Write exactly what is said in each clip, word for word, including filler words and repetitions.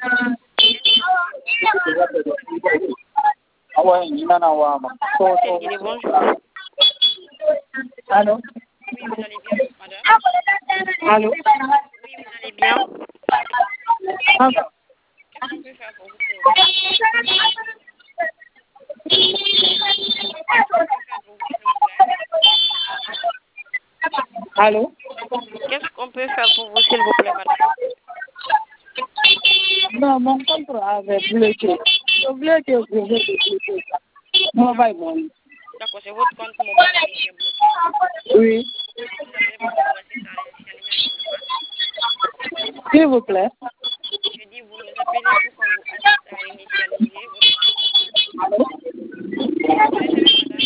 Ah ouais, il en a un. Guinée, bonjour. Allô? Oui, vous allez bien, madame? Allô? Oui, vous allez bien? Ah, Qu'est-ce qu'on peut faire pour vous, s'il vous plaît? Qu'est-ce qu'on peut faire pour vous, s'il vous plaît? Allô? Qu'est-ce qu'on peut faire pour vous, s'il vous plaît, madame? Non, mon contrat avait bloqué. Le bloqué, je vais bloquer ça. Mobile money. D'accord, c'est votre compte mobile money qui est bloqué. Oui. Vous appelez pour pouvoir assister à l'initialisation de mot de passe. S'il vous plaît. Je dis, vous nous appelez pour qu'on vous assiste à initialiser votre compte mobile money. Vous recevez, madame?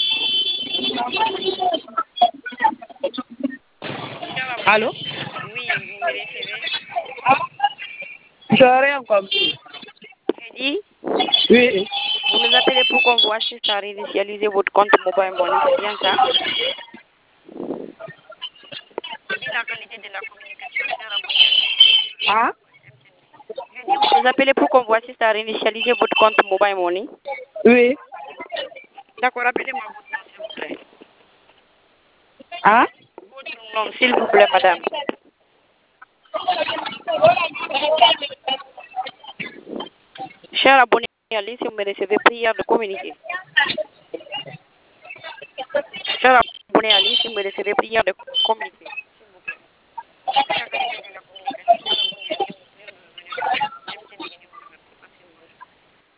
Cher abonné. Allô? Oui, vous me recevez? Je n'ai rien compris. J'ai dit, Oui. vous nous appelez pour qu'on vous assiste à réinitialiser votre compte mobile money, c'est bien ça? Je dis la qualité de la communication, cher abonné à l'I Ah? M T N. Je dis, vous nous appelez pour qu'on vous assiste à réinitialiser votre compte mobile money. Oui. D'accord, rappelez-moi votre nom, s'il vous plaît. Ah? Votre nom, s'il vous plaît, madame. Cher abonné à l'I, si vous me recevez, prière de communiquer. Cher abonné à l'I, si vous me recevez, prière de communiquer, s'il vous plaît. La qualité de la communication.